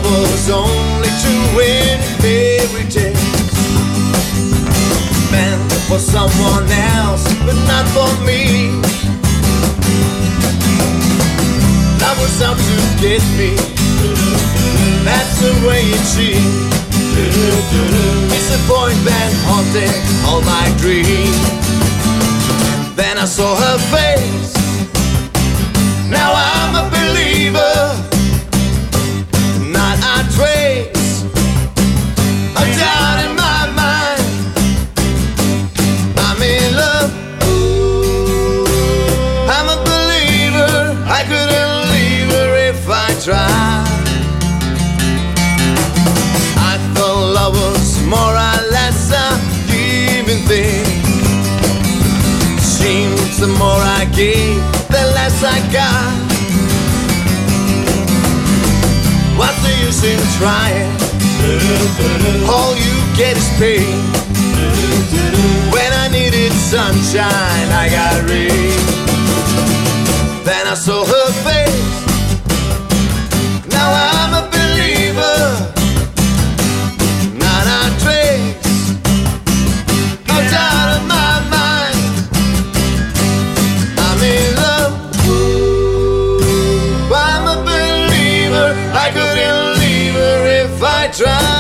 was only true in fairy tales, meant for someone else, but not for me. Love was out to get me, that's the way it seemed. Disappointment haunted all my dreams. Then I saw her face, now I'm a believer. Not a trace of doubt in my mind. I'm in love, I'm a believer. I couldn't leave her if I tried. I thought love was more or less a given thing. Seems the more I gave, the less I got. What's the use in trying? All you get is pain. When I needed sunshine, I got rain. Then I saw her face, now I'm a believer. Not a trace of doubt in my mind. I'm in love, I'm a believer. I couldn't leave her if I tried.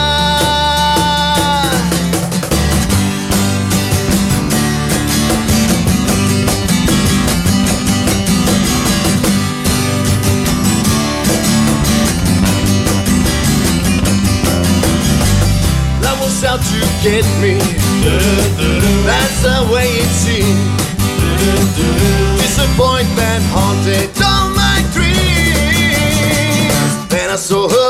Love was out to get me, that's the way it seemed. Disappointment haunted all my dreams. Then I saw her